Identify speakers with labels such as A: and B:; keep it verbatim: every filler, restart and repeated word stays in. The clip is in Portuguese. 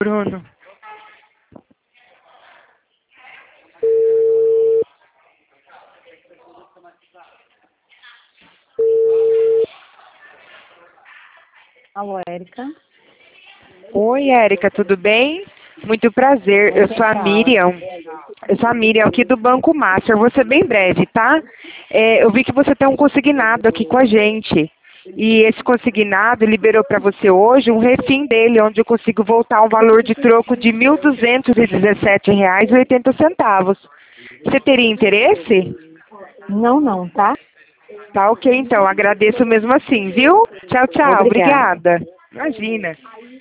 A: Bruno.
B: Alô, Érica?
A: Oi, Érica, tudo bem? Muito prazer, eu sou a Miriam. Eu sou a Miriam aqui do Banco Master. Vou ser bem breve, tá? É, eu vi que você tem um consignado aqui com a gente. E esse consignado liberou para você hoje um refim dele, onde eu consigo voltar um valor de troco de mil duzentos e dezessete reais e oitenta centavos. Você teria interesse?
B: Não, não, tá?
A: Tá ok, então. Agradeço mesmo assim, viu? Tchau, tchau.
B: Obrigada.
A: Obrigada. Imagina.